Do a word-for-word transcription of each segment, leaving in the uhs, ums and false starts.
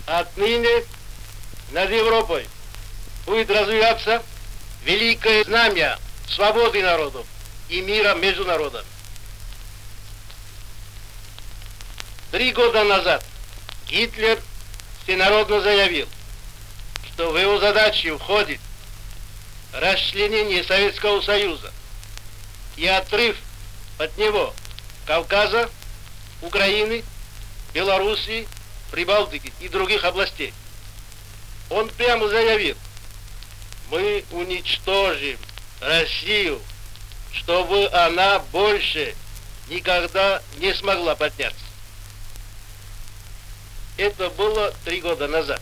Отныне над Европой будет развиваться великое знамя свободы народов и мира между народами. Три года назад Гитлер всенародно заявил, что в его задачи входит расчленение Советского Союза и отрыв от него Кавказа, Украины, Белоруссии, Прибалтики и других областей. Он прямо заявил: мы уничтожим Россию, чтобы она больше никогда не смогла подняться. Это было три года назад.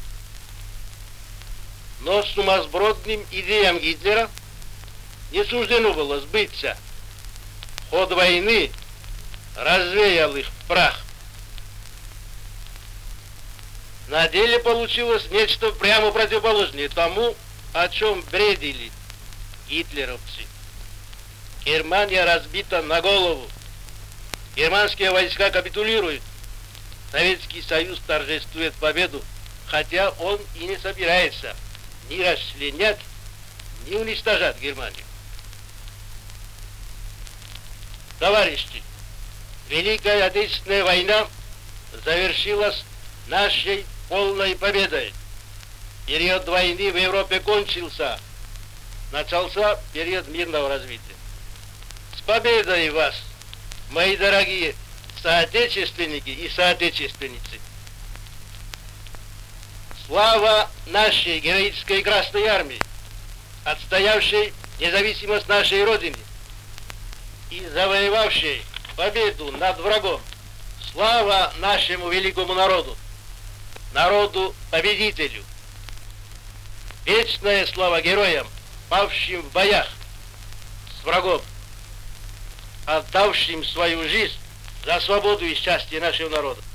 Но сумасбродным идеям Гитлера не суждено было сбыться. Ход войны развеял их в прах. На деле получилось нечто прямо противоположное тому, о чем бредили гитлеровцы. Германия разбита на голову. Германские войска капитулируют. Советский Союз торжествует победу, хотя он и не собирается ни расчленять, ни уничтожать Германию. Товарищи, Великая Отечественная война завершилась нашей полной победой. Период войны в Европе кончился. Начался период мирного развития. С победой вас, мои дорогие соотечественники и соотечественницы! Слава нашей героической Красной Армии, отстоявшей независимость нашей Родины и завоевавшей победу над врагом! Слава нашему великому народу, народу-победителю! Вечная слава героям, павшим в боях с врагом, отдавшим свою жизнь за свободу и счастье нашего народа!